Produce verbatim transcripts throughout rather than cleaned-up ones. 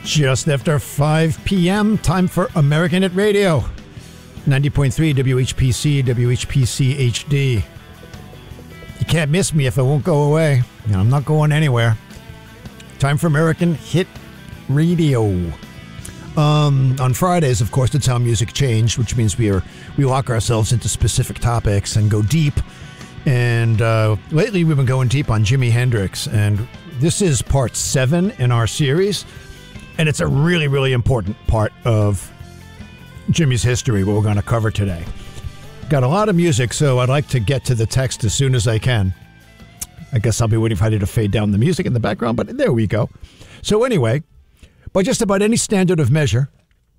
Just after five p.m., time for American Hit Radio. ninety point three W H P C, W H P C H D. You can't miss me if I won't go away. I'm not going anywhere. Time for American Hit Radio. Um, on Fridays, of course, that's how music changed, which means we are we lock ourselves into specific topics and go deep. And uh, lately, we've been going deep on Jimi Hendrix, and this is part seven in our series. And it's a really, really important part of Jimmy's history, what we're going to cover today. Got a lot of music, so I'd like to get to the text as soon as I can. I guess I'll be waiting for Heidi to fade down the music in the background, but there we go. So anyway, by just about any standard of measure,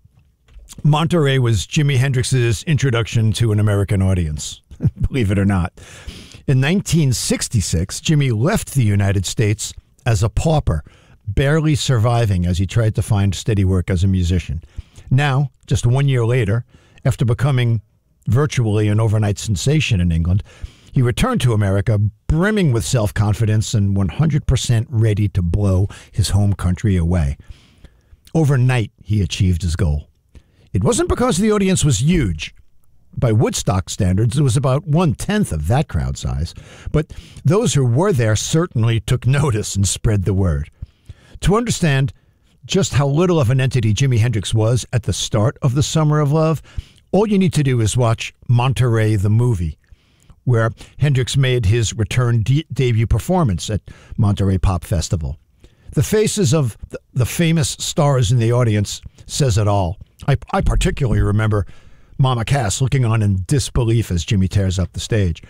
Monterey was Jimi Hendrix's introduction to an American audience, believe it or not. In nineteen sixty-six, Jimmy left the United States as a pauper, barely surviving as he tried to find steady work as a musician. Now, just one year later, after becoming virtually an overnight sensation in England, he returned to America brimming with self-confidence and one hundred percent ready to blow his home country away. Overnight, he achieved his goal. It wasn't because the audience was huge. By Woodstock standards, it was about one-tenth of that crowd size. But those who were there certainly took notice and spread the word. To understand just how little of an entity Jimi Hendrix was at the start of the Summer of Love, all you need to do is watch Monterey the movie, where Hendrix made his return de- debut performance at Monterey Pop Festival. The faces of the, the famous stars in the audience says it all. I, I particularly remember Mama Cass looking on in disbelief as Jimmy tears up the stage.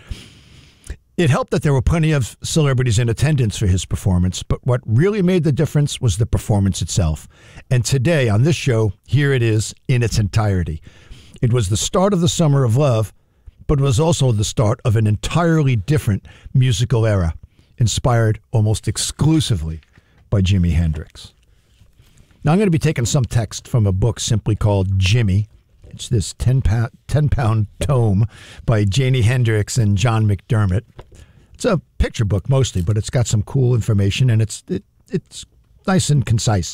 It helped that there were plenty of celebrities in attendance for his performance, but what really made the difference was the performance itself. And today on this show, here it is in its entirety. It was the start of the Summer of Love, but it was also the start of an entirely different musical era, inspired almost exclusively by Jimi Hendrix. Now I'm going to be taking some text from a book simply called Jimmy. It's this ten-pound ten-pound tome by Jimi Hendrix and John McDermott. It's a picture book mostly, but it's got some cool information, and it's it, it's nice and concise.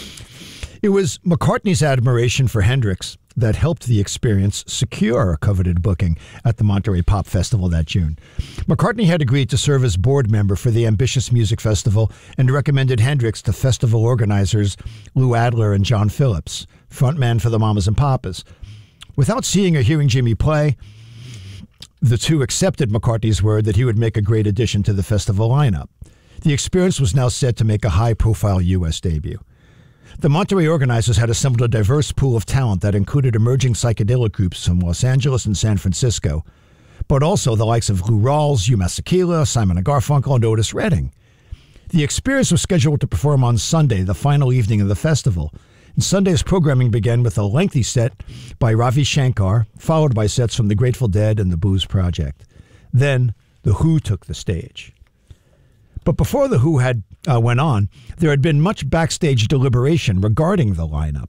It was McCartney's admiration for Hendrix that helped the Experience secure a coveted booking at the Monterey Pop Festival that June. McCartney had agreed to serve as board member for the ambitious music festival and recommended Hendrix to festival organizers Lou Adler and John Phillips, frontman for the Mamas and Papas. Without seeing or hearing Jimmy play, the two accepted McCartney's word that he would make a great addition to the festival lineup. The Experience was now set to make a high-profile U S debut. The Monterey organizers had assembled a diverse pool of talent that included emerging psychedelic groups from Los Angeles and San Francisco, but also the likes of Lou Rawls, Hugh Masekela, Simon and Garfunkel, and Otis Redding. The Experience was scheduled to perform on Sunday, the final evening of the festival. And Sunday's programming began with a lengthy set by Ravi Shankar, followed by sets from the Grateful Dead and the Blues Project. Then, The Who took the stage. But before The Who had uh, went on, there had been much backstage deliberation regarding the lineup.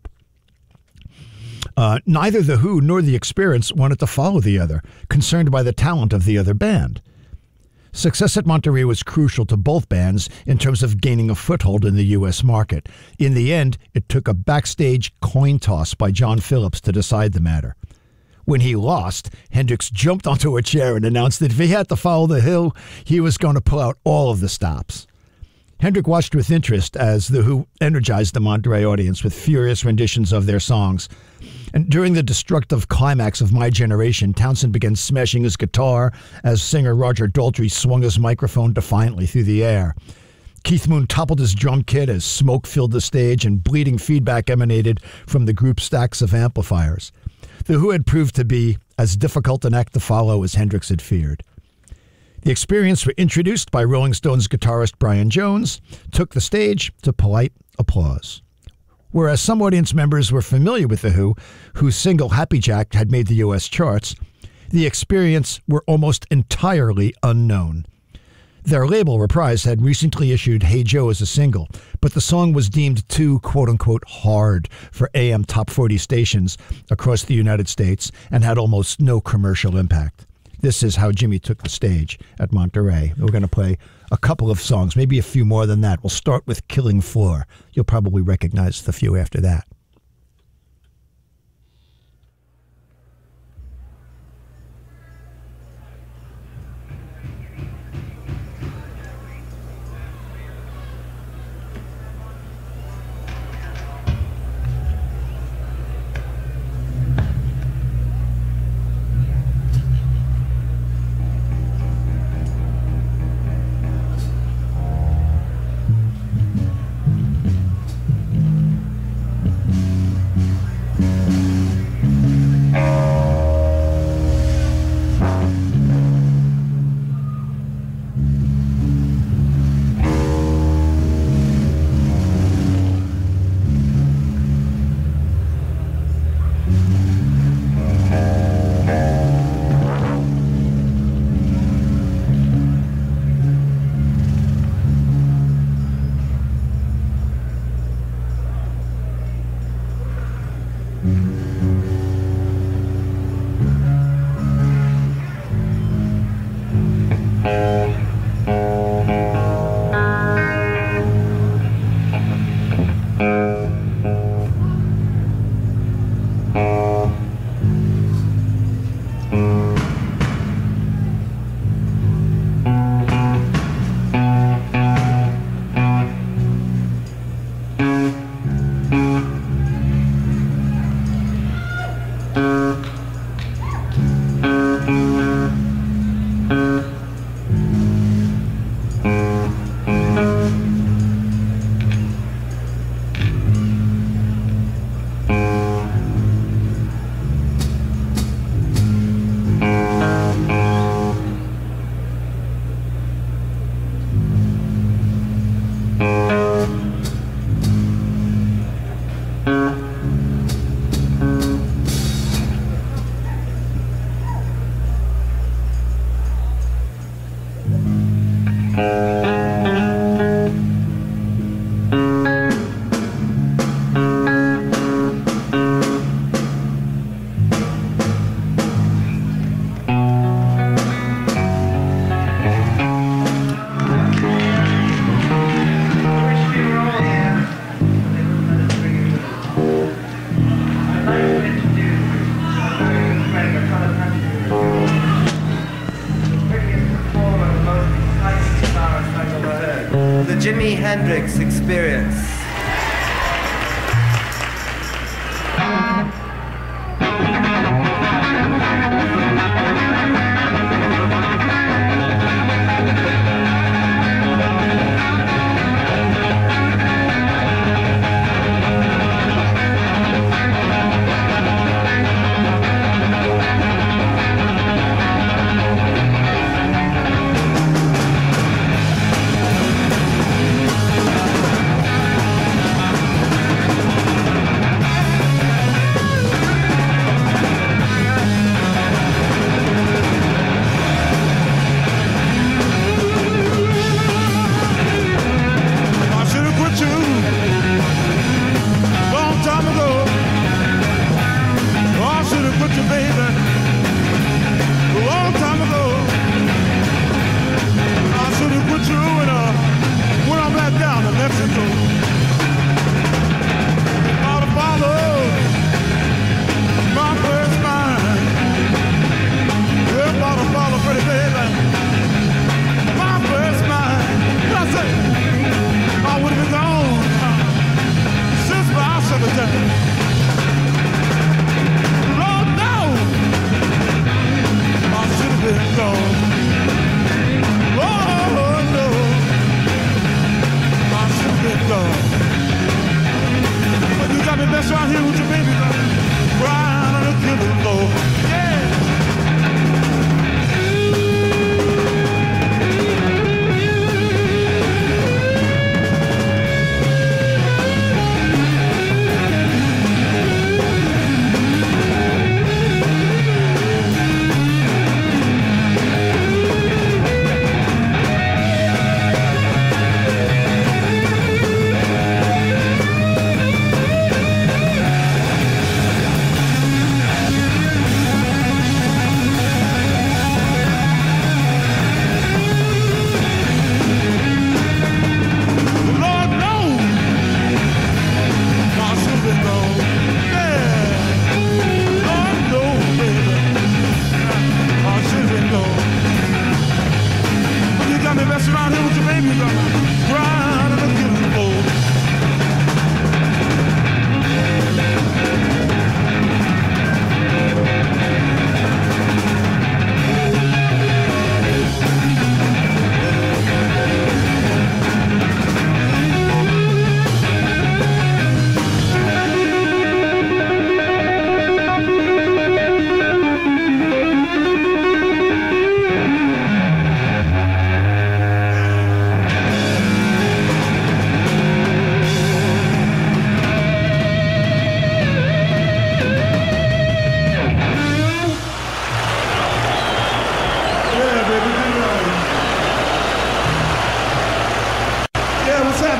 Uh, neither The Who nor The Experience wanted to follow the other, concerned by the talent of the other band. Success at Monterey was crucial to both bands in terms of gaining a foothold in the U S market. In the end, it took a backstage coin toss by John Phillips to decide the matter. When he lost, Hendrix jumped onto a chair and announced that if he had to follow The Who, he was going to pull out all of the stops. Hendrix watched with interest as The Who energized the Monterey audience with furious renditions of their songs. And during the destructive climax of My Generation, Townsend began smashing his guitar as singer Roger Daltrey swung his microphone defiantly through the air. Keith Moon toppled his drum kit as smoke filled the stage and bleeding feedback emanated from the group's stacks of amplifiers. The Who had proved to be as difficult an act to follow as Hendrix had feared. The Experience were introduced by Rolling Stones guitarist Brian Jones, took the stage to polite applause. Whereas some audience members were familiar with The Who, whose single Happy Jack had made the U S charts, The Experience were almost entirely unknown. Their label, Reprise, had recently issued Hey Joe as a single, but the song was deemed too, quote-unquote, hard for A M top forty stations across the United States and had almost no commercial impact. This is how Jimmy took the stage at Monterey. We're going to play a couple of songs, maybe a few more than that. We'll start with Killing Floor. You'll probably recognize the few after that. Jimi Hendrix Experience.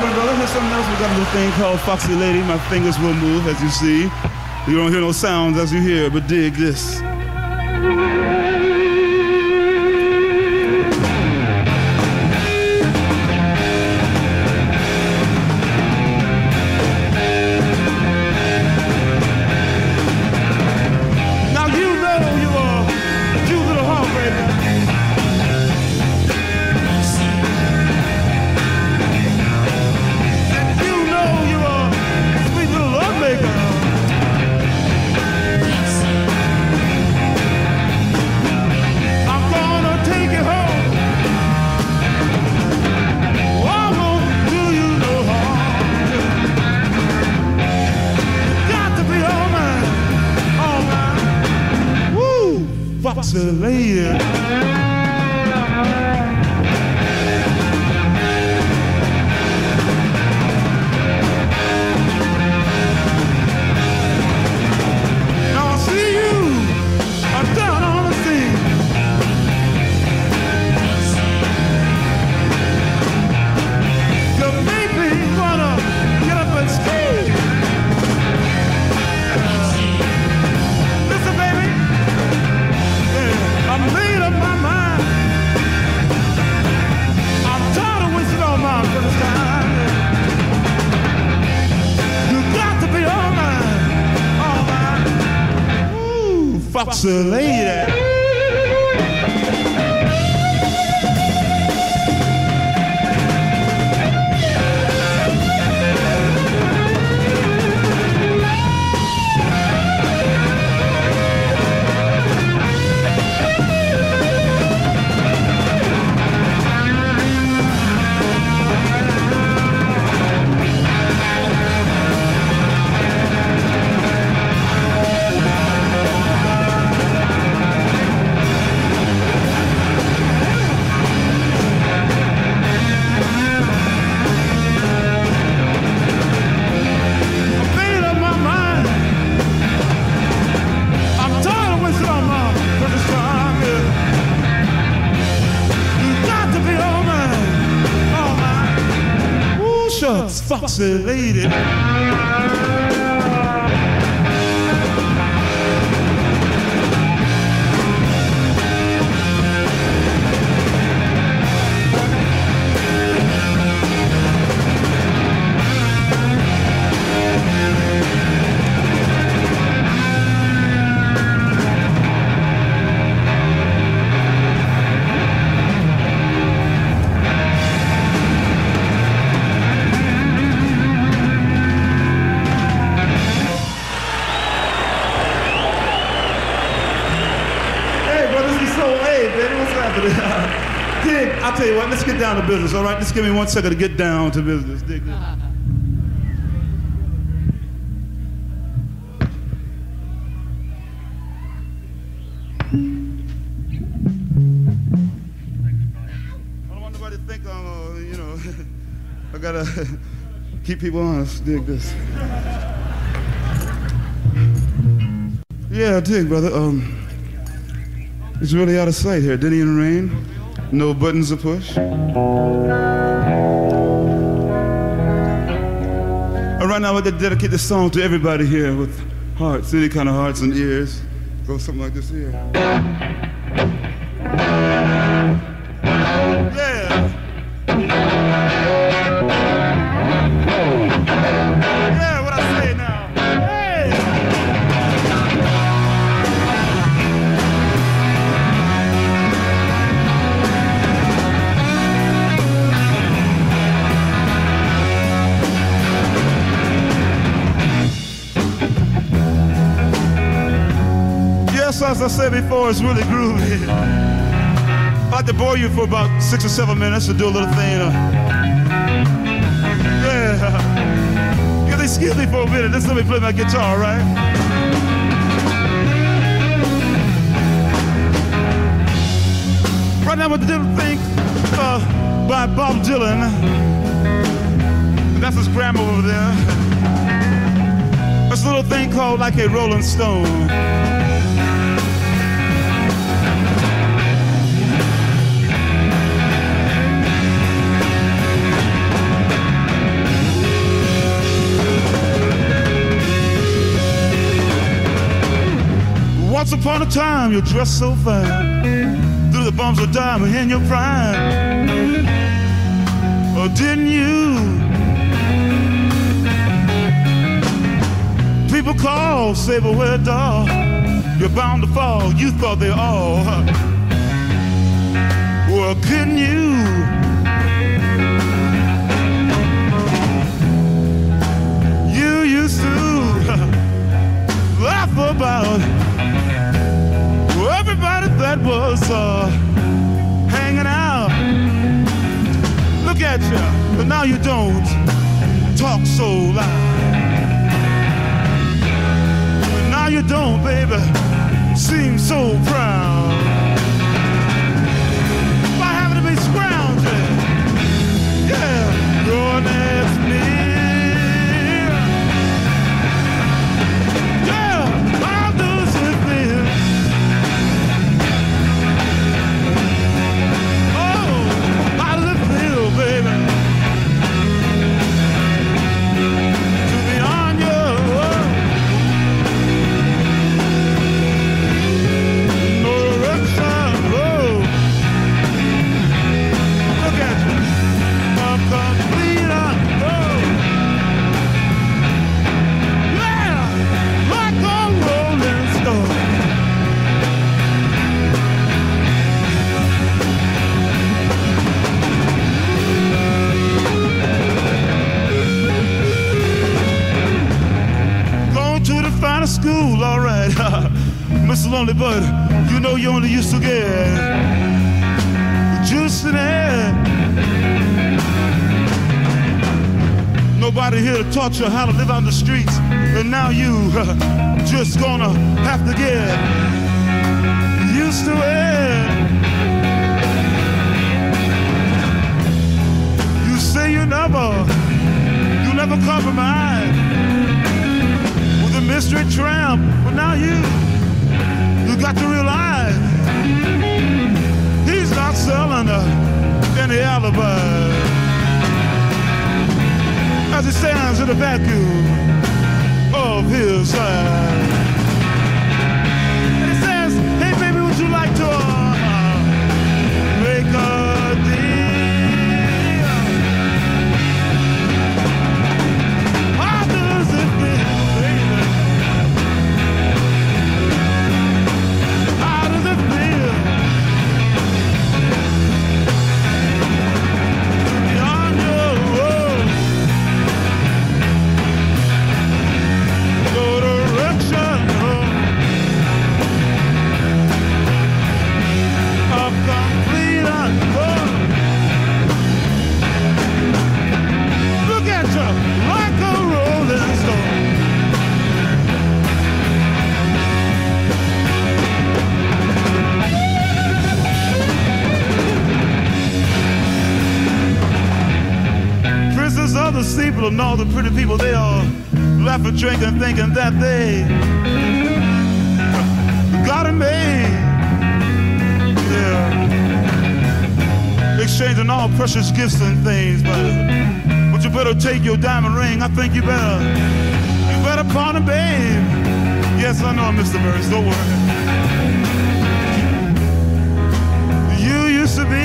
my brother. Here's something else. We got a little thing called Foxy Lady. My fingers will move, as you see. You don't hear no sounds as you hear, but dig this. Foxy lady. Now I see you are down on the scene. You make me wanna get up and scream. Listen, baby. I made up my mind. I'm tired of wasting all my precious time. You got to be all mine, all mine. Ooh, Foxy lady. Foxy lady. Dig, I'll tell you what, let's get down to business, all right? Just give me one second to get down to business. Dig this. I don't want nobody to think I'm, uh, you know, I gotta keep people honest. Dig this. Yeah, dig, brother. Um, it's really out of sight here. Didn't even rain. No buttons to push. And right now, I'd like to dedicate this song to everybody here with hearts, any kind of hearts and ears. Go something like this here. Yeah. Yeah, what I say now. Hey. Yes, as I said before, it's really groovy. I'd like to bore you for about six or seven minutes to do a little thing. Uh, yeah. Yeah, excuse me for a minute. Just let me play my guitar, right? Right now, with the little thing uh, by Bob Dylan. That's his grandma over there. It's a little thing called Like a Rolling Stone. Once upon a time, you dressed so fine, through the bumps of diamond in your prime. Or didn't you? People call, say, but where, dog? You're bound to fall. You thought they all. Well, couldn't you? You used to laugh about everybody that was uh, hanging out. Look at you, but now you don't talk so loud. But now you don't, baby, seem so proud. By having to be scrounging, yeah, your next meal. School, all right, Mister Lonely Bud, you know you only used to get juice in it. Nobody here taught you how to live on the streets, and now you uh, just gonna have to get used to it. You say you never, you never compromise. Mystery tramp, but now you, you got to realize he's not selling uh, any alibi as he stands in the vacuum of his side. And he says, hey baby, would you like to uh, make a deal? How does it feel, baby? The steeple and all the pretty people, they all laughing, drinking, thinking that they got it made. Yeah, exchanging all precious gifts and things, but but you better take your diamond ring. I think you better, you better pawn it, babe. Yes, I know, Mister Burns. Don't worry. You used to be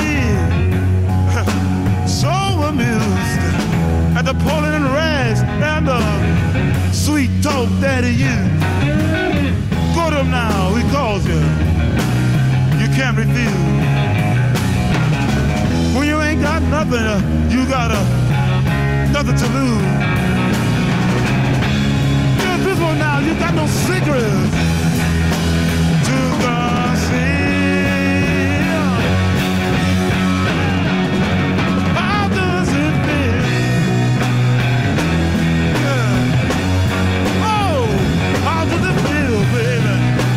so amused at the pulling and rags and the sweet talk daddy you. Go to him now, he calls you. You can't refuse. When you ain't got nothing, uh, you got uh, nothing to lose. Here's this one now, you got no secrets to conceal. How does it feel? How does it feel, baby,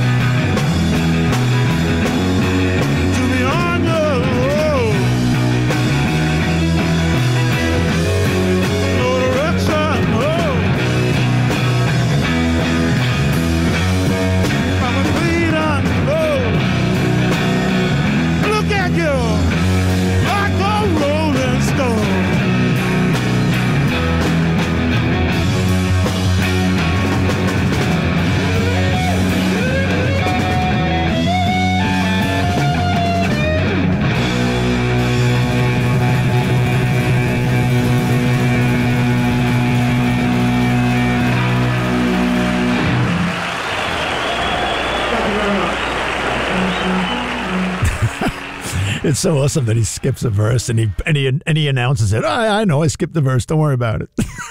to be on your own? No direction. It's so awesome that he skips a verse and he and he, and he announces it. Oh, I know I skipped the verse. Don't worry about it.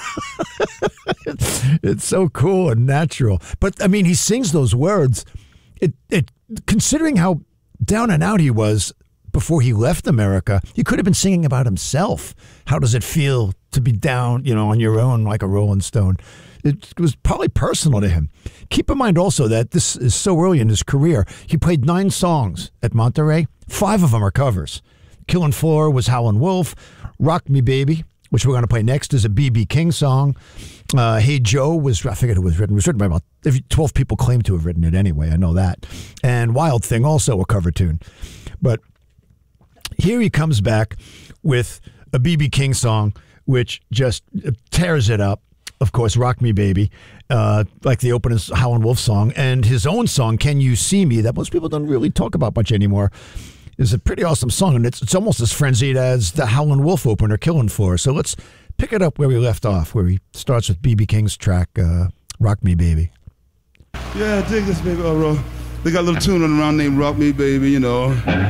it's, it's so cool and natural. But I mean, he sings those words. It it considering how down and out he was before he left America, he could have been singing about himself. How does it feel to be down, you know, on your own like a Rolling Stone? It was probably personal to him. Keep in mind also that this is so early in his career. He played nine songs at Monterey. Five of them are covers. Killin' Floor was Howlin' Wolf. Rock Me Baby, which we're going to play next, is a B B King song. Uh, Hey Joe was, I forget who was written. It was written by about twelve people claim to have written it anyway. I know that. And Wild Thing, also a cover tune. But here he comes back with a B B King song, which just tears it up. Of course, Rock Me Baby, uh, like the opening Howlin' Wolf song, and his own song, Can You See Me, that most people don't really talk about much anymore, is a pretty awesome song, and it's it's almost as frenzied as the Howlin' Wolf opener, Killin' Floor. So let's pick it up where we left off, where he starts with B B King's track, uh, Rock Me Baby. Yeah, dig this, baby. Oh, bro. They got a little tune on around named Rock Me Baby, you know.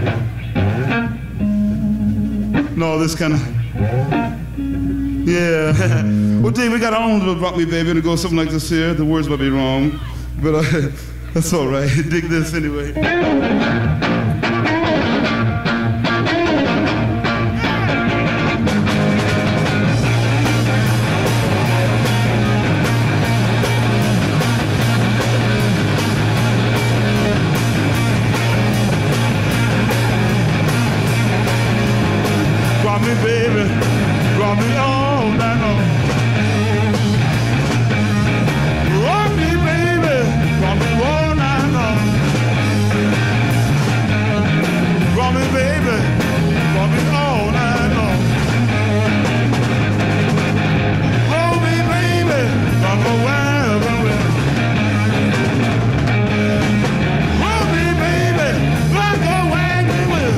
No, this kind of... Yeah. Well, Dave, we got our own little Rock Me Baby, and it goes something like this here. The words might be wrong, but uh, that's all right. Dig this anyway. Rock me, baby. Rock me all night long. Rock me, baby. Rock me all night long. Rock me, baby. Rock me all night long. Rock me, baby. Rock me wherever, wherever. Rock me, baby. Rock me wherever.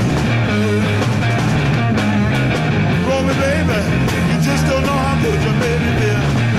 Roll me, baby. You just don't know how good your baby is.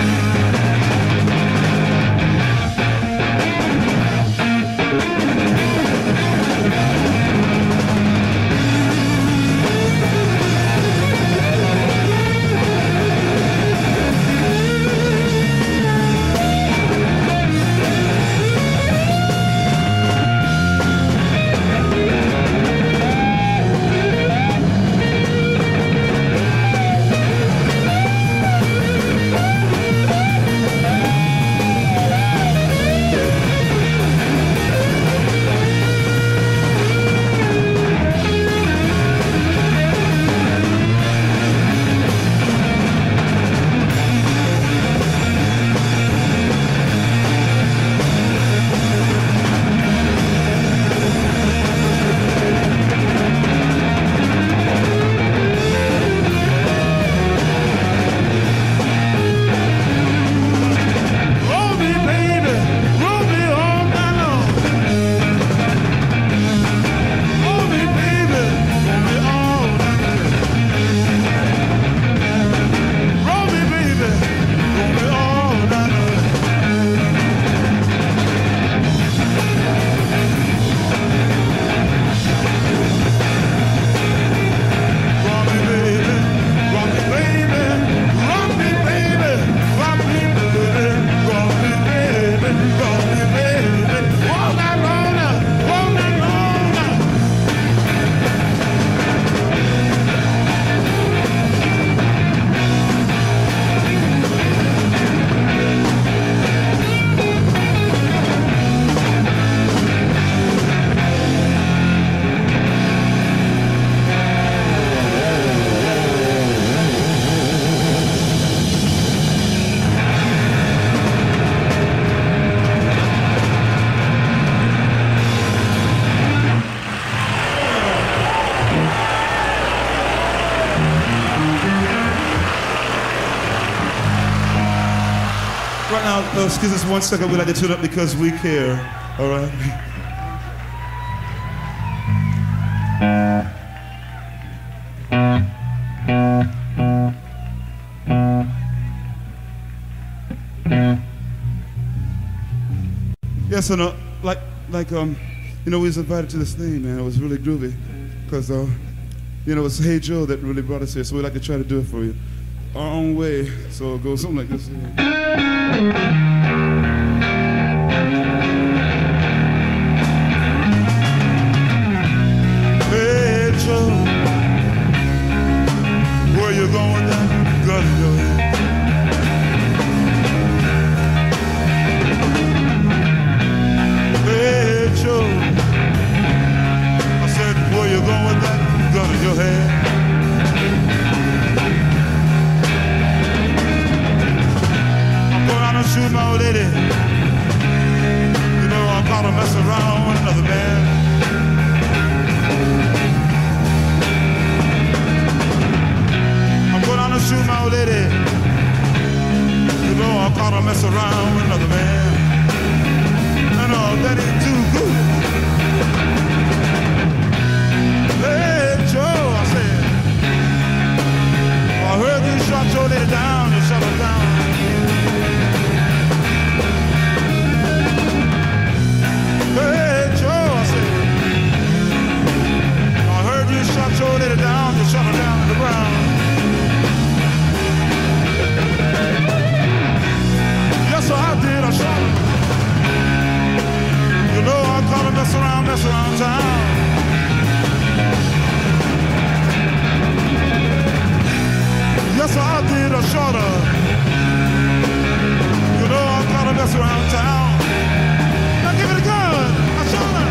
Right now, uh, excuse us one second. We'd like to tune up because we care. All right? Yes, and uh, like, like, um, you know, we was invited to this thing, man. It was really groovy, cause uh, you know, it's Hey Joe that really brought us here, so we like to try to do it for you our own way. So it goes something like this. Hey Joe, where you going now? Gun in your head. Hey Joe, I said, where you going with that gun in your head? I'm going out and shoot my old lady. You know, I'm caught to mess around with another man. I'm going out and shoot my old lady. You know, I'm caught to mess around with another man. And all that ain't too good. Hey Joe, I said, I heard you shot your lady down, you shot her down. Hey Joe, I said, I heard you shot your lady down, you shot her down to the ground. Yes, sir, I did, I shot her. You know I call her mess around, mess around town. Yes, I did, I shot her. You know I call her mess around town. Now give it a gun, I shot her.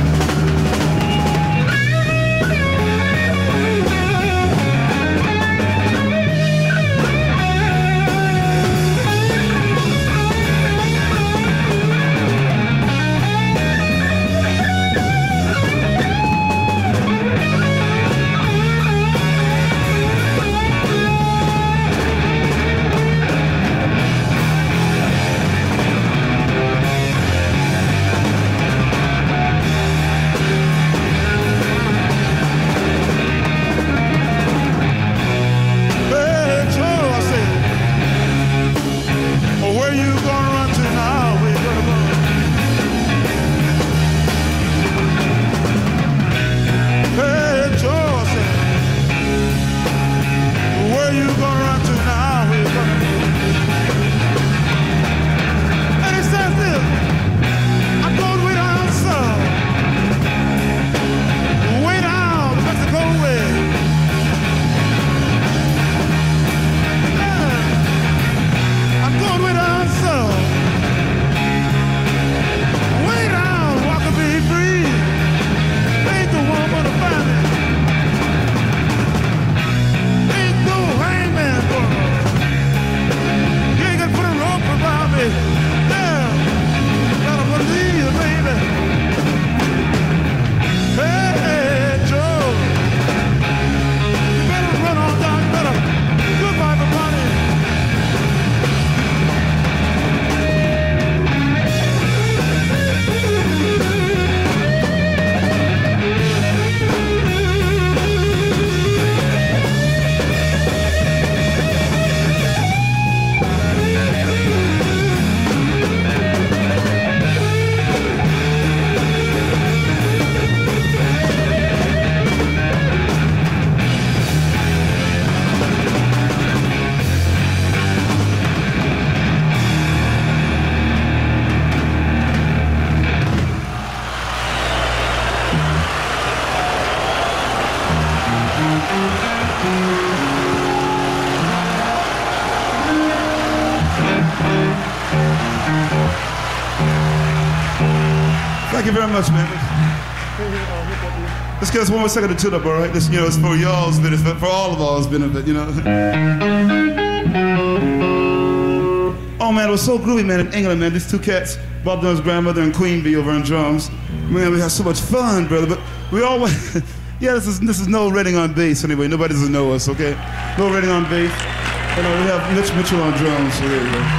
Thank you very much, man. Let's get us one more second to tune up, all right? This, you know, it's for y'all's benefit, for all of all's benefit, you know. Oh man, it was so groovy, man, in England, man. These two cats, Bob Dylan's grandmother and Queen Bee over on drums. Man, we had so much fun, brother. But we always, yeah, this is this is Noel Redding on bass anyway. Nobody doesn't know us, okay? Noel Redding on bass. You know, we have Mitch Mitchell on drums. So there you go.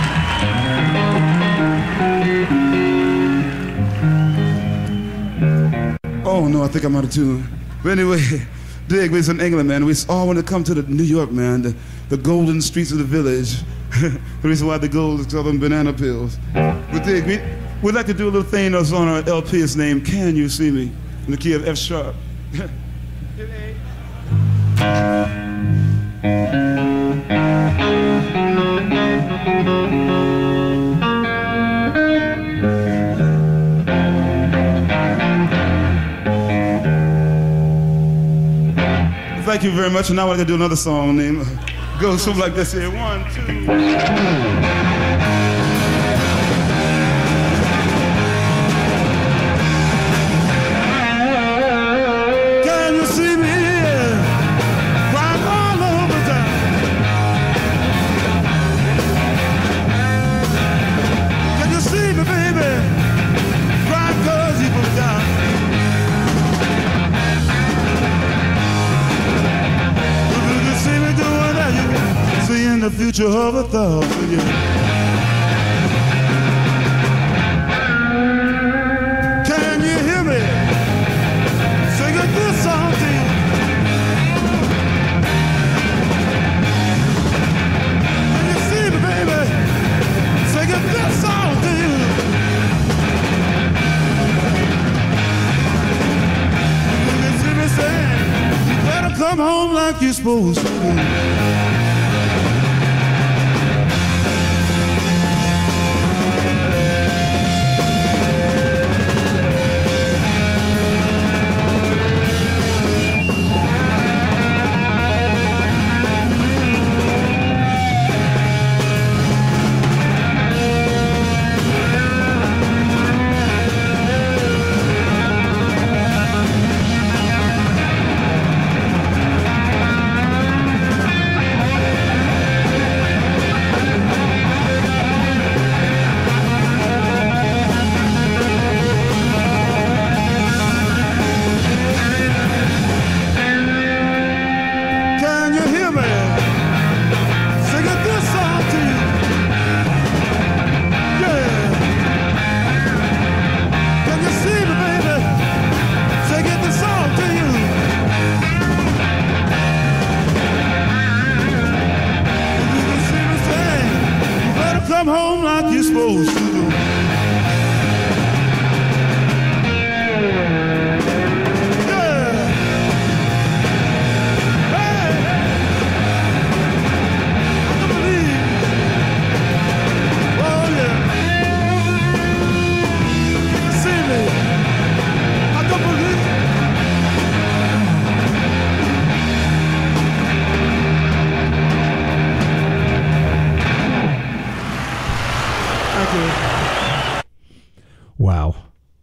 Oh no, I think I'm out of tune. But anyway, dig, we're in England, man. We all want to come to the New York, man. The, the golden streets of the village. The reason why the gold is called them banana pills. But dig, we, we'd like to do a little thing that's on our L P. It's named Can You See Me? In the key of F sharp. Thank you very much. And now we're going to do another song named goes something like this here. One, two. Can you see me crying all over town? Can you see me, baby, crying 'cause you put down? Seeing the future of a thousand years. Can you hear me? Sing a good song to you. Can you see me, baby? Sing a good song to you. You can see me saying, you better come home like you're supposed to do. Wow.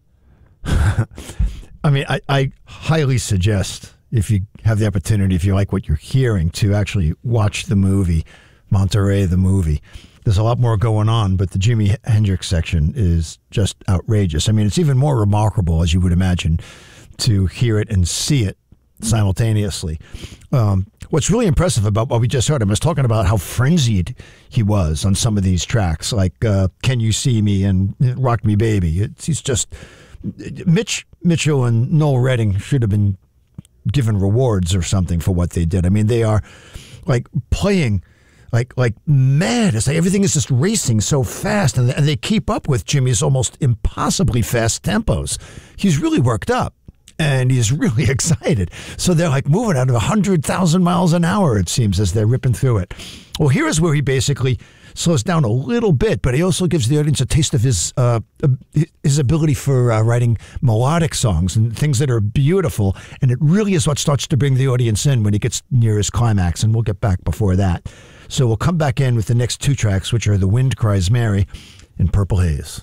I mean, I, I highly suggest, if you have the opportunity, if you like what you're hearing, to actually watch the movie, Monterey, the movie. There's a lot more going on, but the Jimi Hendrix section is just outrageous. I mean, it's even more remarkable, as you would imagine, to hear it and see it simultaneously. Um, what's really impressive about what we just heard, I was talking about how frenzied he was on some of these tracks, like uh, Can You See Me and Rock Me Baby. It's, he's just, Mitch Mitchell and Noel Redding should have been given rewards or something for what they did. I mean, they are like playing like like mad. It's like everything is just racing so fast, and, and they keep up with Jimmy's almost impossibly fast tempos. He's really worked up. And he's really excited. So they're like moving at one hundred thousand miles an hour, it seems, as they're ripping through it. Well, here is where he basically slows down a little bit, but he also gives the audience a taste of his uh, his ability for uh, writing melodic songs and things that are beautiful. And it really is what starts to bring the audience in when he gets near his climax. And we'll get back before that. So we'll come back in with the next two tracks, which are The Wind Cries Mary and Purple Haze.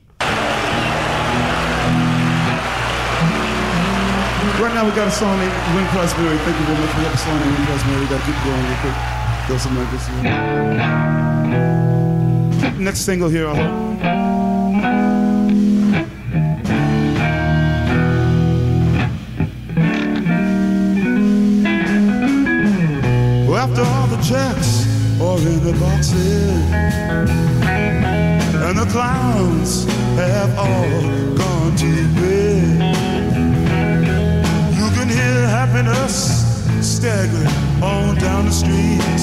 Right now we got a song named Wind Cries Mary. Thank you very much. We got a song named Wind Cries Mary. We got to keep going real quick. Go something like this. Next single here, I hope. Well, after all the checks are in the boxes and the clowns have all gone to bed, hear happiness staggering on down the street.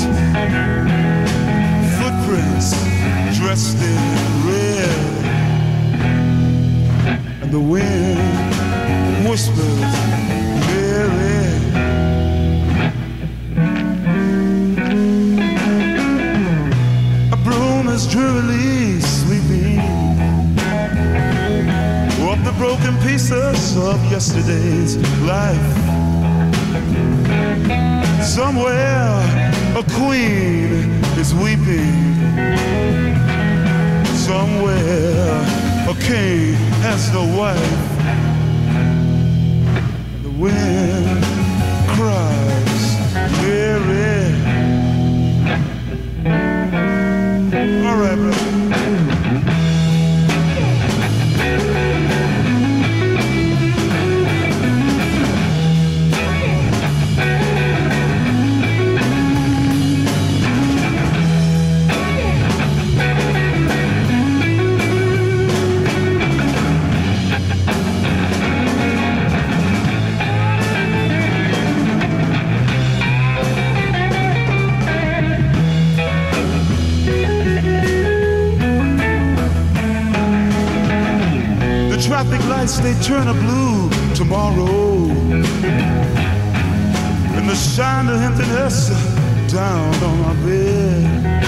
Footprints dressed in red, and the wind whispers, Mary. is drearily sweeping up the broken pieces of yesterday's life. Somewhere a queen is weeping. Somewhere a king has no wife. The wind cries, weary. All right, brother. Traffic lights, they turn a blue tomorrow, and the shine of emptiness down on my bed.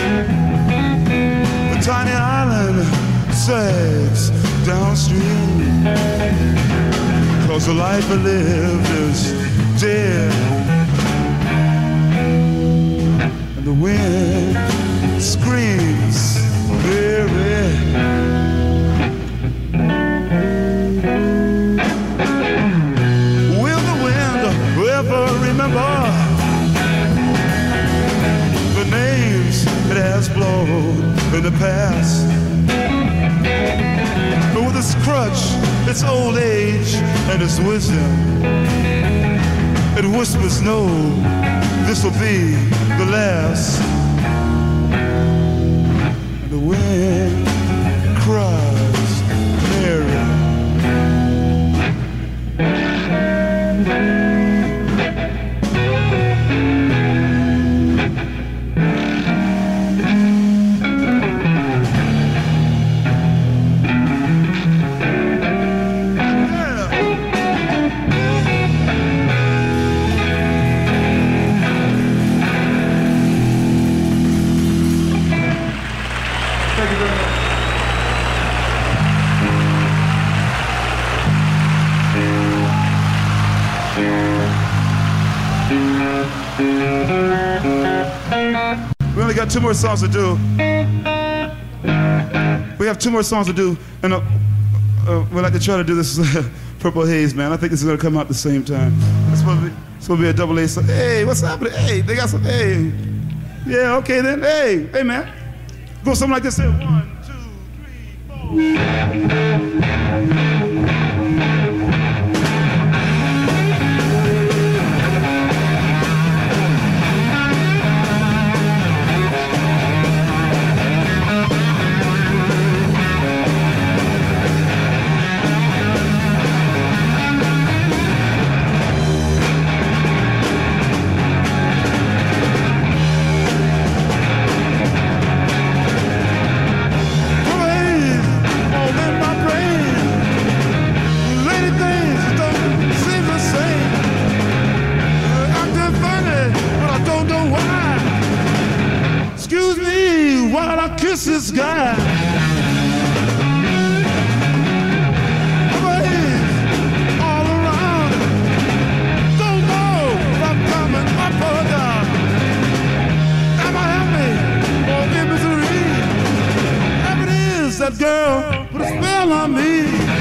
The tiny island sags downstream, cause the life I lived is dead. And the wind screams, weary. Remember the names it has blown in the past. But with its crutch, its old age, and its wisdom, it whispers, no, this'll be the last. And the wind cries, Mary. We only got two more songs to do. We have two more songs to do, and uh, uh, we'd like to try to do this uh, Purple Haze, man. I think this is gonna come out at the same time. It's supposed to be, it's supposed to be a double A song. Hey, what's happening? Hey, they got some. Hey, yeah, okay then. Hey, hey, man, go something like this. Here. One, two, three, four. Kiss this guy. All around. Don't know if I'm coming up or down. Am I happy or in misery? Whatever it is, that girl put a spell on me.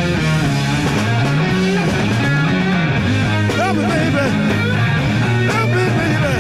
Help me, baby. Help me, baby.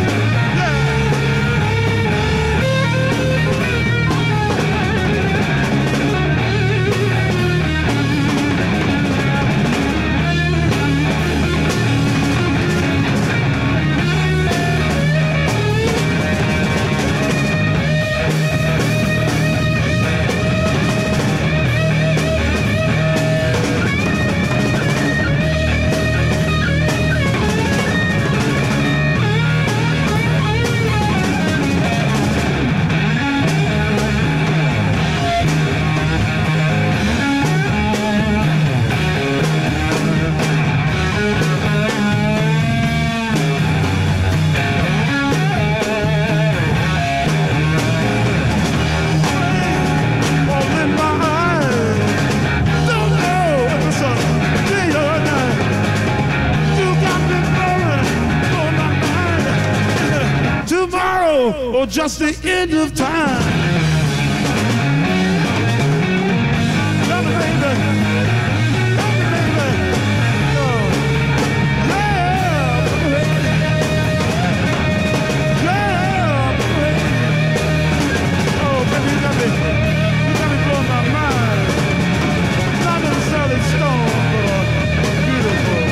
just the end of time. Tell me, baby. Tell me, baby. Oh. Yeah, baby. Yeah, baby. Oh, baby, you got me, you got me blowing my mind. Not necessarily stone, but beautiful.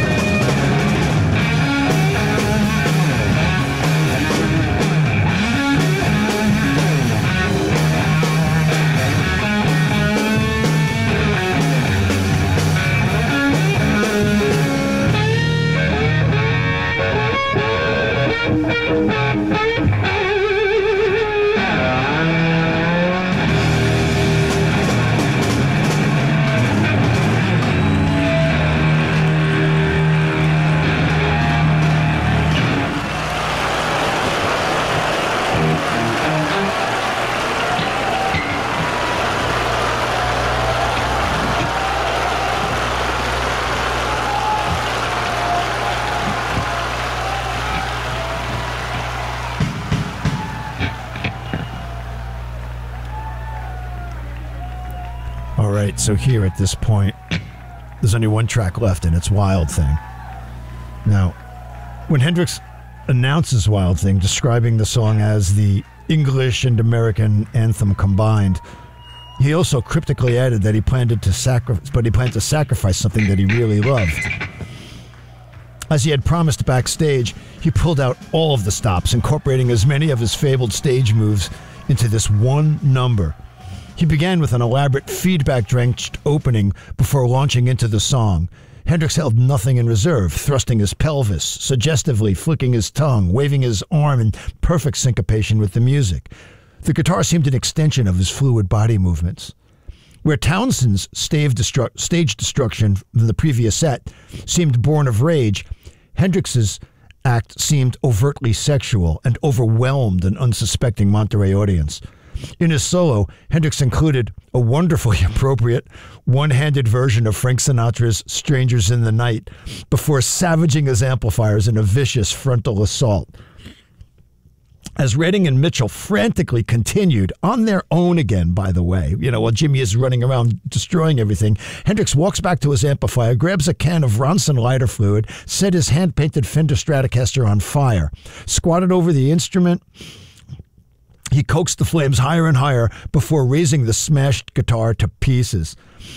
All right, so here at this point, there's only one track left, and it's Wild Thing. Now, when Hendrix announces Wild Thing, describing the song as the English and American anthem combined, he also cryptically added that he planned to sacrifice, but he planned to sacrifice something that he really loved. As he had promised backstage, he pulled out all of the stops, incorporating as many of his fabled stage moves into this one number. He began with an elaborate feedback-drenched opening before launching into the song. Hendrix held nothing in reserve, thrusting his pelvis, suggestively flicking his tongue, waving his arm in perfect syncopation with the music. The guitar seemed an extension of his fluid body movements. Where Townsend's stage, destru- stage destruction from the previous set seemed born of rage, Hendrix's act seemed overtly sexual and overwhelmed an unsuspecting Monterey audience. In his solo, Hendrix included a wonderfully appropriate one-handed version of Frank Sinatra's Strangers in the Night before savaging his amplifiers in a vicious frontal assault. As Redding and Mitchell frantically continued, on their own again, by the way, you know, while Jimmy is running around destroying everything, Hendrix walks back to his amplifier, grabs a can of Ronson lighter fluid, set his hand-painted Fender Stratocaster on fire, squatted over the instrument. He coaxed the flames higher and higher before raising the smashed guitar to pieces.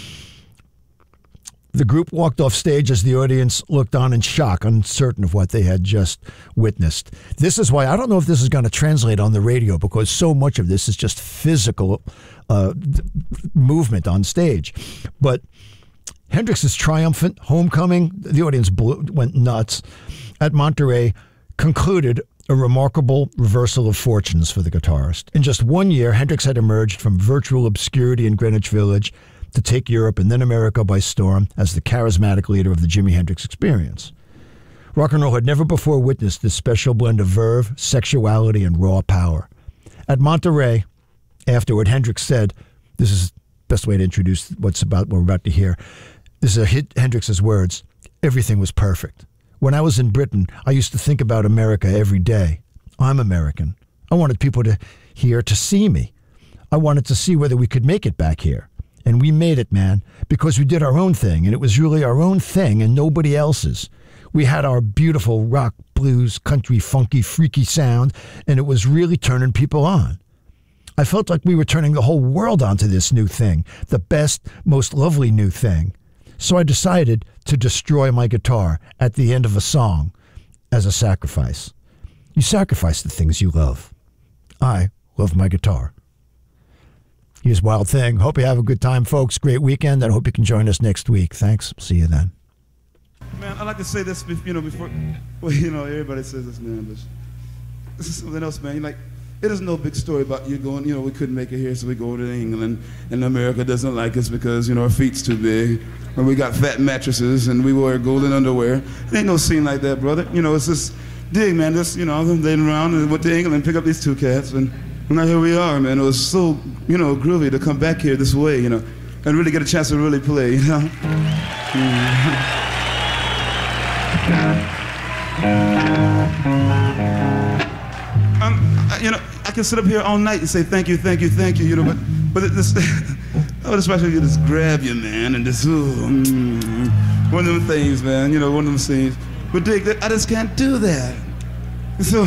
The group walked off stage as the audience looked on in shock, uncertain of what they had just witnessed. This is why I don't know if this is going to translate on the radio, because so much of this is just physical uh, movement on stage. But Hendrix's triumphant homecoming, the audience blew, went nuts, at Monterey concluded a remarkable reversal of fortunes for the guitarist. In just one year, Hendrix had emerged from virtual obscurity in Greenwich Village to take Europe and then America by storm as the charismatic leader of the Jimi Hendrix Experience. Rock and roll had never before witnessed this special blend of verve, sexuality, and raw power. At Monterey, afterward, Hendrix said, this is the best way to introduce what's about what we're about to hear. This is a hit Hendrix's words. Everything was perfect. When I was in Britain, I used to think about America every day. I'm American. I wanted people to here to see me. I wanted to see whether we could make it back here. And we made it, man, because we did our own thing, and it was really our own thing and nobody else's. We had our beautiful rock, blues, country, funky, freaky sound, and it was really turning people on. I felt like we were turning the whole world onto this new thing, the best, most lovely new thing. So I decided to destroy my guitar at the end of a song as a sacrifice. You sacrifice the things you love. I love my guitar. Here's Wild Thing. Hope you have a good time, folks. Great weekend. I hope you can join us next week. Thanks. See you then. Man, I'd like to say this, you know, before, well, you know, everybody says this, man, but this is something else, man. Like, it is no big story about you going, you know, we couldn't make it here, so we go to England, and America doesn't like us because, you know, our feet's too big, or we got fat mattresses, and we wear golden underwear. It ain't no scene like that, brother. You know, it's just, dig, man, just, you know, I was laying around and went to England and picked up these two cats, and now here we are, man. It was so, you know, groovy to come back here this way, you know, and really get a chance to really play, you know. Mm-hmm. Um, I, you know, I can sit up here all night and say thank you, thank you, thank you, you know, but but this, I would especially just grab you, man, and just, ooh, mm, one of them things, man, you know, one of them things. But Dick, I just can't do that. So,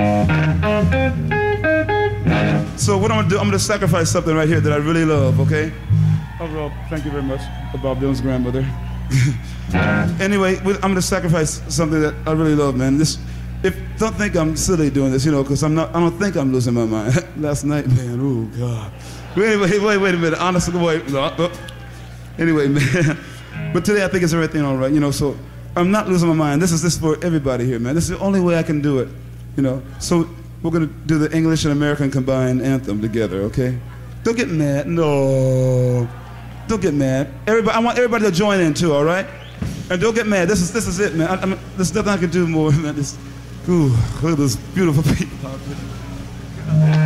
so what I'm gonna do, I'm gonna sacrifice something right here that I really love, okay? Oh, Rob, thank you very much, Bob Dylan's grandmother. Anyway, I'm gonna sacrifice something that I really love, man. This, if don't think I'm silly doing this, you know, because I'm not. I don't think I'm losing my mind. Last night, man. Oh God. But anyway, wait, wait a minute. Honestly, wait. No, anyway, man. But today I think it's everything all right, you know. So I'm not losing my mind. This is this for everybody here, man. This is the only way I can do it, you know. So we're gonna do the English and American combined anthem together, okay? Don't get mad. No. Don't get mad. Everybody, I want everybody to join in too, all right? And don't get mad. This is this is it, man. I, I mean, there's nothing I can do more, man. This, ooh, look at those beautiful people out there.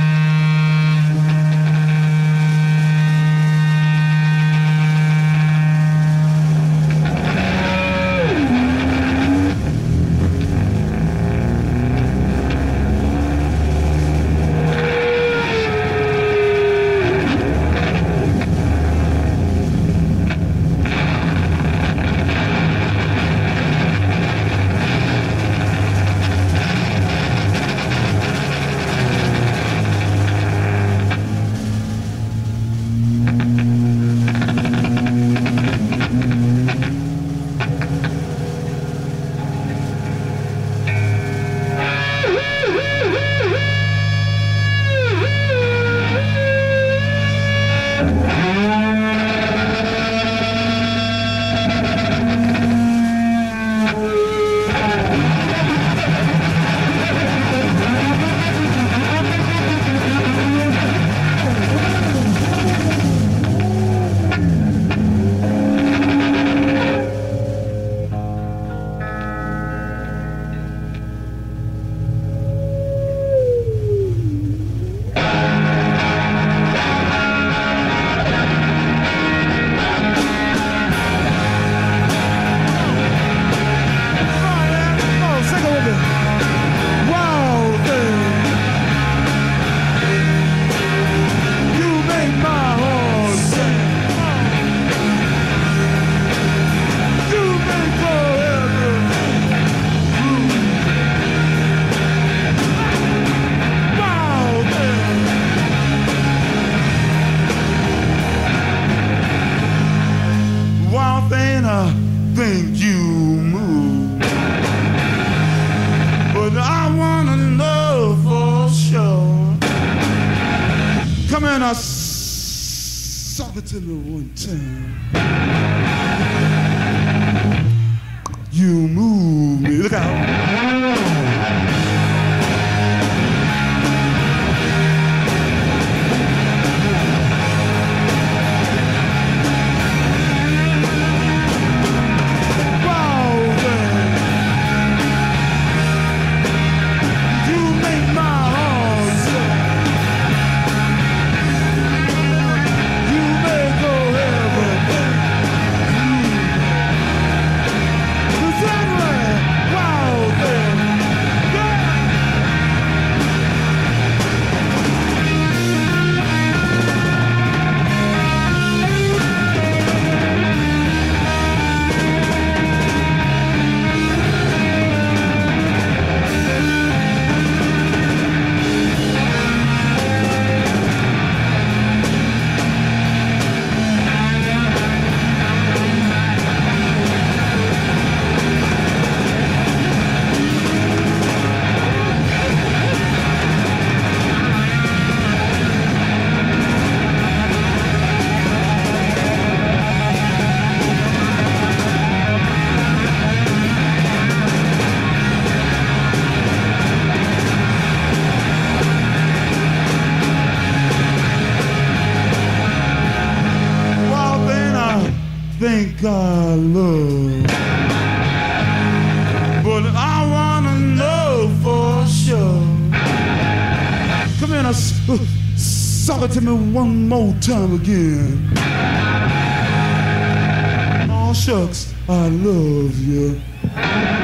To me one time. You move me. Look out. Think I love, but I wanna know for sure. Come here, now, suck it to me one more time again. Oh shucks, I love you.